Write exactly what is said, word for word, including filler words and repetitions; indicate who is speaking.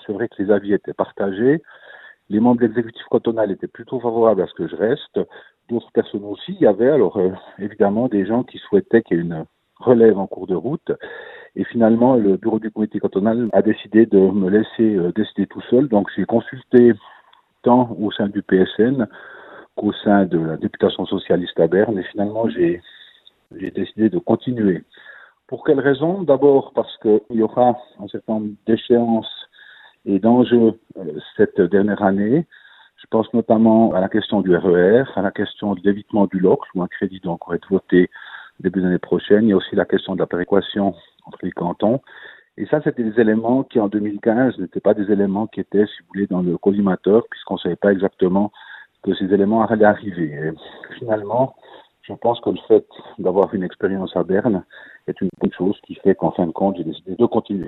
Speaker 1: c'est vrai que les avis étaient partagés. Les membres de l'exécutif cantonal étaient plutôt favorables à ce que je reste. D'autres personnes aussi. Il y avait alors euh, évidemment des gens qui souhaitaient qu'il y ait une relève en cours de route. Et finalement, le bureau du comité cantonal a décidé de me laisser euh, décider tout seul. Donc j'ai consulté tant au sein du P S N qu'au sein de la députation socialiste à Berne. Et finalement, j'ai, j'ai décidé de continuer. Pour quelles raisons? D'abord parce qu'il y aura un certain nombre d'échéances et d'enjeux euh, cette dernière année. Je pense notamment à la question du R E R, à la question de l'évitement du L O C, où un crédit doit encore être voté début d'année prochaine. Il y a aussi la question de la péréquation entre les cantons. Et ça, c'était des éléments qui, en deux mille quinze, n'étaient pas des éléments qui étaient, si vous voulez, dans le collimateur, puisqu'on ne savait pas exactement que ces éléments allaient arriver. Et finalement, je pense que le fait d'avoir une expérience à Berne est une bonne chose qui fait qu'en fin de compte, j'ai décidé de continuer.